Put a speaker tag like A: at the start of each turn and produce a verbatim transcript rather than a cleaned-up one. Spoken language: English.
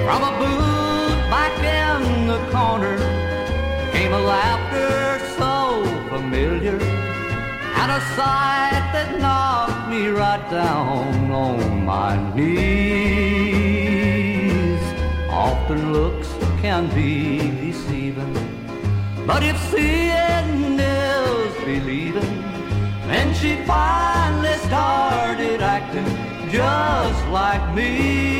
A: From a booth back in the corner came a laughter so familiar, and a sight that knocked me right down on my knees. Often looks can be deceiving, but if seeing is believing, then she finally started acting just like me.